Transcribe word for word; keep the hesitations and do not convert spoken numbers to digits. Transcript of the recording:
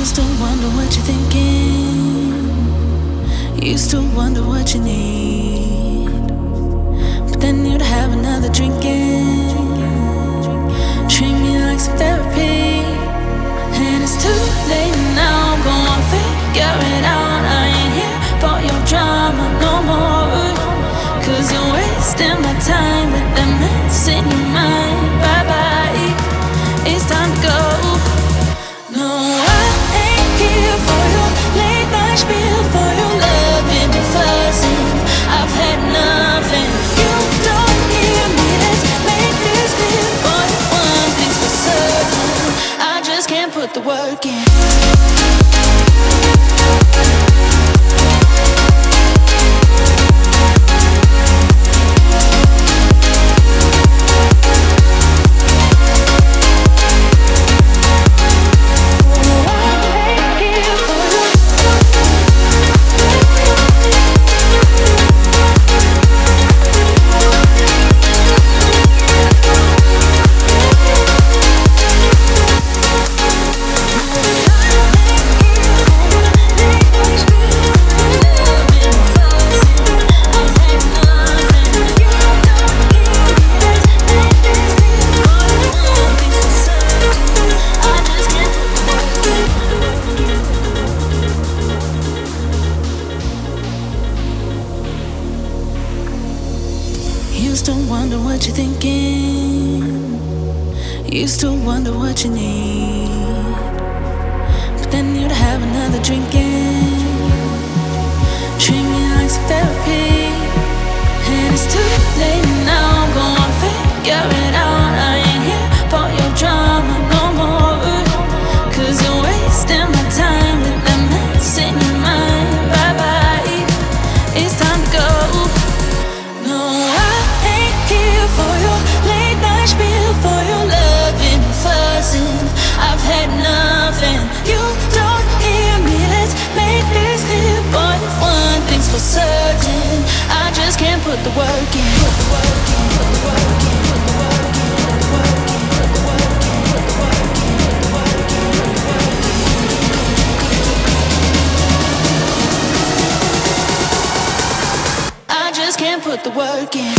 Used to wonder what you're thinking. Used to wonder what you need. But then you'd have another drinking. Treat me like some therapy. And it's too late now. Go on, figure it out. I ain't here for your drama no more. Cause you're wasting my time with that mess in your mind. Bye bye, it's time to go. No, I ain't here for your late night spiel, for your loving and fussing. I've had nothing. You don't hear me. Let's make this clear. Boy, one thing's for certain, I just can't put the work in. Used to wonder what you're thinking. Used to wonder what you need. But then you'd have another drinking. Treat me like some therapy. And it's too late now. Go on, figure it out. I ain't here for your drama no more. Cause you're wasting my time with that mess in your mind. Bye bye, it's time to go. No, I here for your late night spiel, for your loving and fussing. I've had nothing. You don't hear me. Let's make this clear. Boy, if one thing's for certain, I just can't put the work in. Put the work in. Put the work in. Put the work in. Put the work in. Put the work in. Put the work in. Put the work in. Put the work in. I just can't put the work in.